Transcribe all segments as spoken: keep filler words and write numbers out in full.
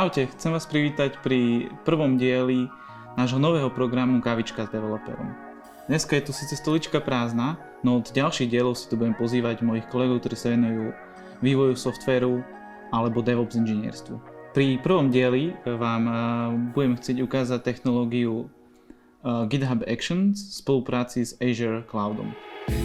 Čaute, chcem vás privítať pri prvom dieli nášho nového programu Kávička s developerom. Dneska je tu síce stolička prázdna, no od ďalších dielov si tu budem pozývať mojich kolegov, ktorí sa venujú vývoju softvéru alebo DevOps inžinierstvu. Pri prvom dieli vám budem chcieť ukázať technológiu GitHub Actions v spolupráci s Azure Cloudom.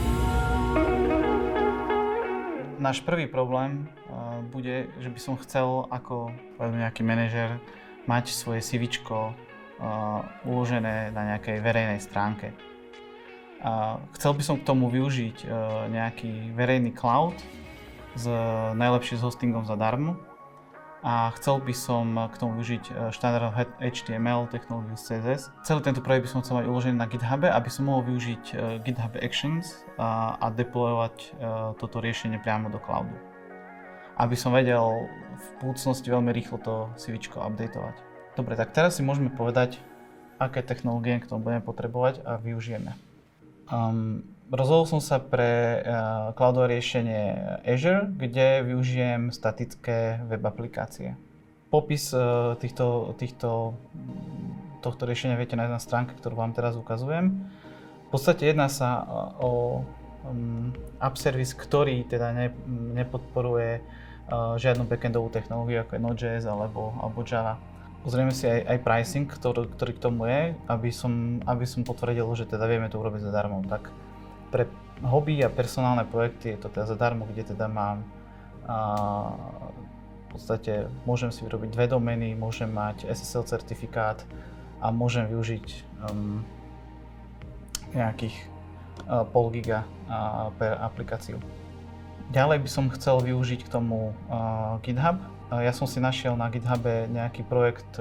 Náš prvý problém uh, bude, že by som chcel ako nejaký manažer mať svoje CVčko uh, uložené na nejakej verejnej stránke. Uh, chcel by som k tomu využiť uh, nejaký verejný cloud s uh, najlepším hostingom zadarmo a chcel by som k tomu využiť štandardnú H T M L technológiu C S S. Celý tento projekt by som chcel mať uložený na GitHube, aby som mohol využiť GitHub Actions a, a deployovať uh, toto riešenie priamo do cloudu. Aby som vedel v budúcnosti veľmi rýchlo to CVčko updateovať. Dobre, tak teraz si môžeme povedať, aké technológie k tomu budeme potrebovať a využijeme. Um, rozhodol som sa pre uh, cloudové riešenie Azure, kde využijem statické web aplikácie. Popis uh, týchto, týchto, tohto riešenia viete nájsť na stránke, ktorú vám teraz ukazujem. V podstate jedná sa o um, app service, ktorý teda ne, nepodporuje uh, žiadnu backendovú technológiu, ako je Node.js alebo, alebo Java. Pozrieme si aj, aj pricing, ktorý, ktorý k tomu je, aby som, aby som potvrdil, že teda vieme to urobiť zadarmo. Tak pre hobby a personálne projekty je to teda zadarmo, kde teda mám a, v podstate môžem si vyrobiť dve domény, môžem mať S S L certifikát a môžem využiť um, nejakých uh, pol giga uh, per aplikáciu. Ďalej by som chcel využiť k tomu uh, GitHub. Ja som si našiel na GitHube nejaký projekt,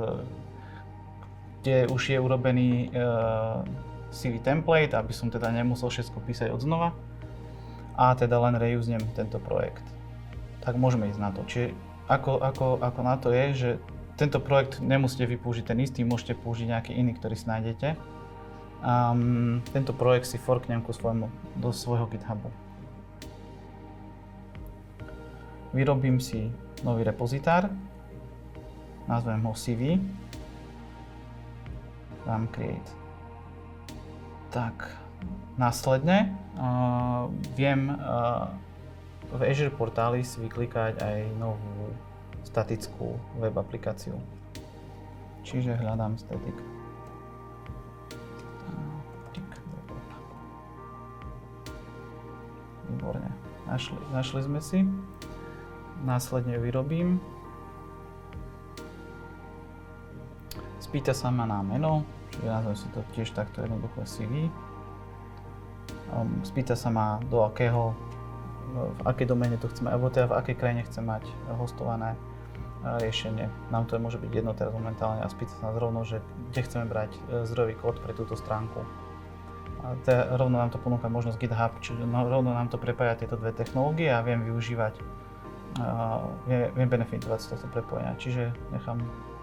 kde už je urobený C V template, aby som teda nemusel všetko písať od znova a teda len reusnem tento projekt. Tak môžeme ísť na to. Čiže ako, ako, ako na to je, že tento projekt nemusíte vy použiť ten istý, môžete použiť nejaký iný, ktorý si nájdete. Um, tento projekt si forknem ku svojmu, do svojho GitHubu. Vyrobím si nový repozitár, nazvem ho C V, dám create. Tak, následne uh, viem uh, v Azure portáli si vyklikať aj novú statickú web aplikáciu. Čiže hľadám static. Výborne, našli, našli sme si. Následne ju vyrobím. Spýta sa ma na meno, čiže nazvem si to tiež takto jednoducho C V. Spýta sa ma do akého, v akej doméne to chceme, alebo teda v akej krajine chcem mať hostované riešenie. Nám to môže byť jedno teraz momentálne a spýta sa nás rovno, že kde chceme brať zdrojový kód pre túto stránku. A teda rovno nám to ponúka možnosť GitHub, čiže rovno nám to prepája tieto dve technológie a viem využívať Uh, viem, viem benefitovať z tohto prepojenia, čiže nechám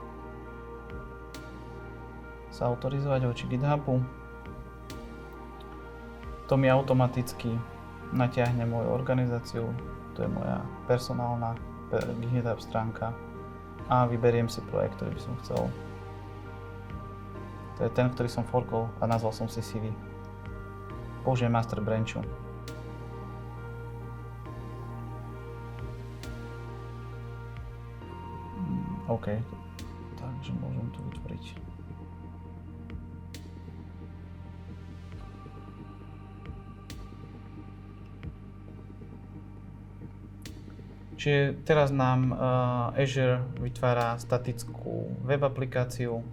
sa autorizovať voči GitHubu. To mi automaticky natiahne moju organizáciu, to je moja personálna GitHub stránka a vyberiem si projekt, ktorý by som chcel. To je ten, ktorý som forkol a nazval som si C V. Použijem master branchu. OK, takže môžem to vytvoriť. Čiže teraz nám uh, Azure vytvára statickú web aplikáciu.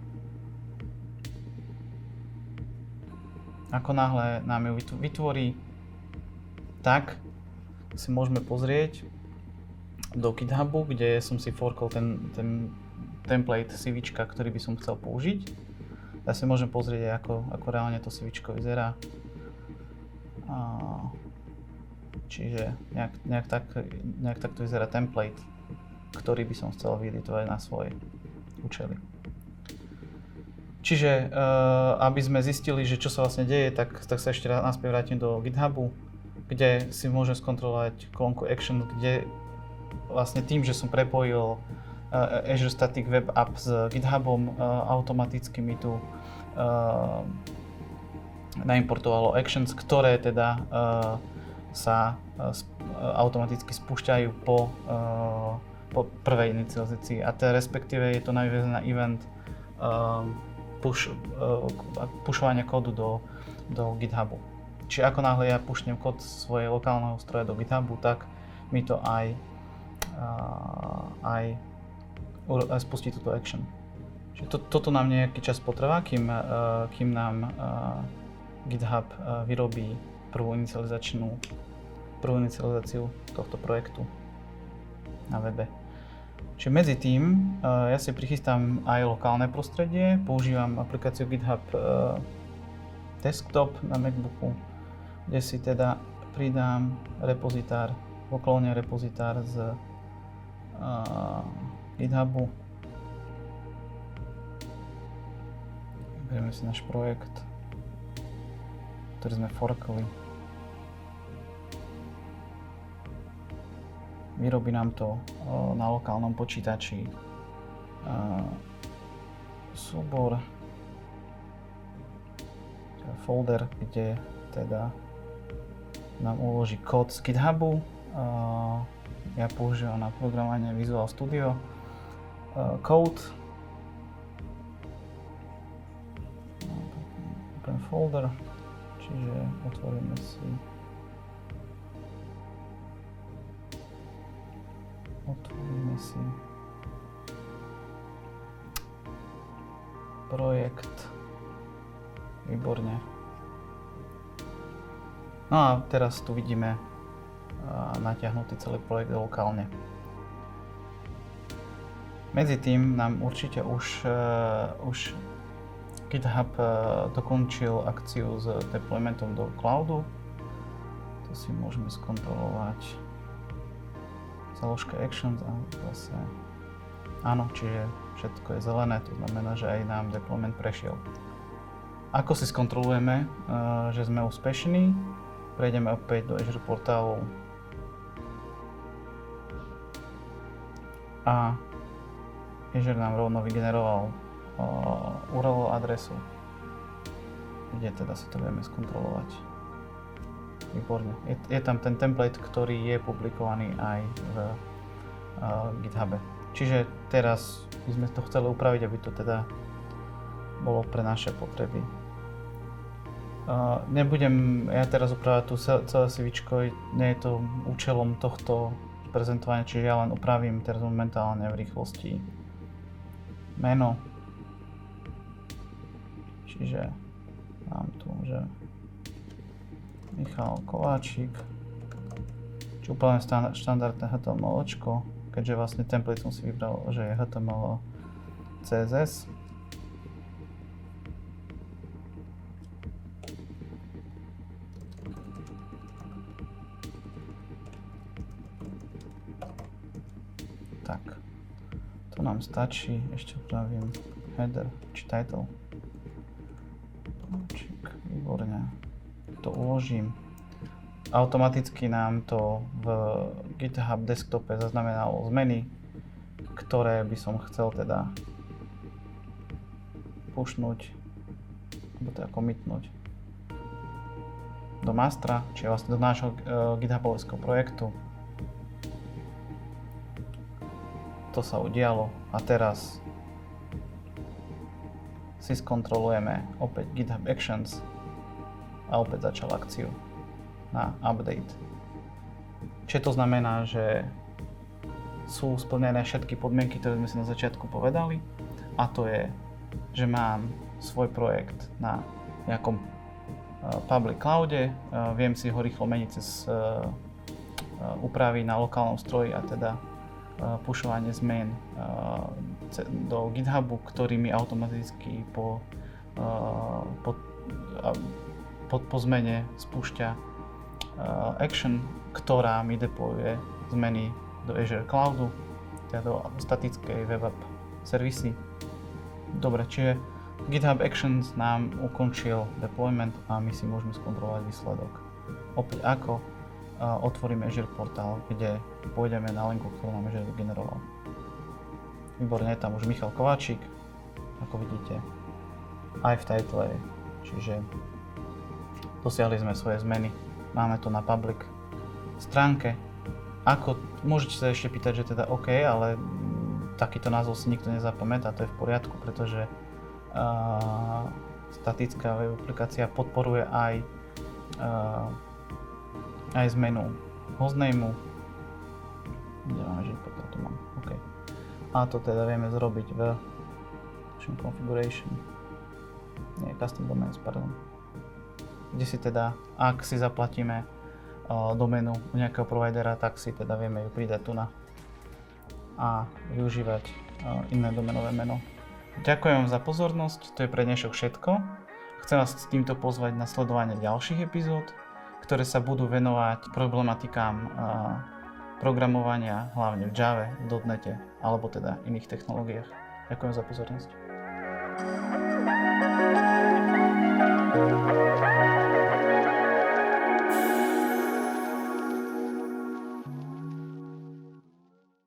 Ako náhle nám ju vytvorí, tak si môžeme pozrieť do GitHubu, kde som si forkol ten, ten template CVčka, ktorý by som chcel použiť. Ja si môžem pozrieť, ako, ako reálne to CVčko vyzerá. A, čiže nejak, nejak, tak, nejak takto vyzerá template, ktorý by som chcel vyeditovať na svoje účely. Čiže, uh, aby sme zistili, že čo sa vlastne deje, tak, tak sa ešte raz naspäť vrátim do GitHubu, kde si môžem skontrolovať kolónku Action, kde vlastne tým, že som prepojil uh, Azure Static Web App s GitHubom, uh, automaticky mi tu uh, naimportovalo actions, ktoré teda uh, sa uh, sp- uh, automaticky spúšťajú po, uh, po prvej inicializácii. A teda respektíve je to naviazané na event uh, push, uh, pushovania kódu do, do GitHubu. Čiže ako náhle ja pušnem kód svojej lokálneho stroja do GitHubu, tak mi to aj, uh, aj, aj spustí túto action. Čiže to, toto nám nejaký čas potrvá, kým, uh, kým nám uh, GitHub uh, vyrobí prvú inicializačnú, prvú inicializáciu tohto projektu na webe. Čiže medzi tým uh, ja si prichystám aj lokálne prostredie, používam aplikáciu GitHub uh, Desktop na MacBooku, kde si teda pridám repozitár, lokálne repozitár z uh, GitHubu. Berieme si náš projekt, ktorý sme forkli. Vyrobí nám to uh, na lokálnom počítači uh, súbor, folder, kde teda nám uloží kód z GitHubu. Uh, ja používam na programovanie Visual Studio uh, Code. Open folder. Čiže otvoríme si otvoríme si projekt. Výborne. No a teraz tu vidíme natiahnutý celý projekt lokálne. Medzi tým nám určite už, uh, už GitHub uh, dokončil akciu s deploymentom do cloudu. To si môžeme skontrolovať. Založka actions a zase áno, čiže všetko je zelené, to znamená, že aj nám deployment prešiel. Ako si skontrolujeme, uh, že sme úspešní? Prejdeme opäť do Azure portálu a Azure nám rovno vygeneroval uh, U R L adresu, kde teda si to vieme skontrolovať. Výborne. Je, je tam ten template, ktorý je publikovaný aj v uh, GitHube. Čiže teraz by sme to chceli upraviť, aby to teda bolo pre naše potreby. Uh, nebudem ja teraz upravať tú celé CVčko, nie je to účelom tohto prezentovania, čiže ja len upravím teraz momentálne v rýchlosti meno. Čiže mám tu, že Michal Kováčik, čo úplne štandardné há té em elčko, keďže vlastne template som si vybral, že je há té em el cé es es. Tak, to nám stačí, ešte upravím header či title. Výborne. To uložím. Automaticky nám to v GitHub desktope zaznamenalo zmeny, ktoré by som chcel teda pushnúť, alebo teda commitnúť do mastra, čiže vlastne do nášho uh, GitHubovského projektu. To sa udialo a teraz si skontrolujeme opäť GitHub Actions a opäť začal akciu na update. Čiže to znamená, že sú splnené všetky podmienky, ktoré sme si na začiatku povedali, a to je, že mám svoj projekt na nejakom uh, public cloude, uh, viem si ho rýchlo meniť cez uh, uh, úpravy na lokálnom stroji a teda uh, pushovanie zmien uh, do GitHubu, ktorý mi automaticky po, uh, po, uh, po, po zmene spúšťa uh, action, ktorá mi deployuje zmeny do Azure Cloudu, teda do statickej web app servisy. Dobre, čiže GitHub Actions nám ukončil deployment a my si môžeme skontrolovať výsledok. Opäť ako uh, otvoríme Azure portál, kde pôjdeme na linku, ktorú nám Azure generoval. Výborne, je tam už Michal Kováčik, ako vidíte, aj v title, čiže dosiahli sme svoje zmeny. Máme to na public stránke. Ako, môžete sa ešte pýtať, že teda OK, ale takýto názov si nikto nezapamätá, to je v poriadku, pretože uh, statická web aplikácia podporuje aj, uh, aj zmenu hostnameu. Kde máme, že pokiaľ to mám, OK. A to teda vieme zrobiť v configuration, nie, custom domains, pardon. Kde si teda, ak si zaplatíme uh, doménu u nejakého providera, tak si teda vieme ju pridať tu na a využívať uh, iné domenové meno. Ďakujem za pozornosť, to je pre dnešok všetko. Chcem vás s týmto pozvať na sledovanie ďalších epizód, ktoré sa budú venovať problematikám uh, programovania, hlavne v Jave, v .nete alebo teda iných technológiách. Ďakujem za pozornosť.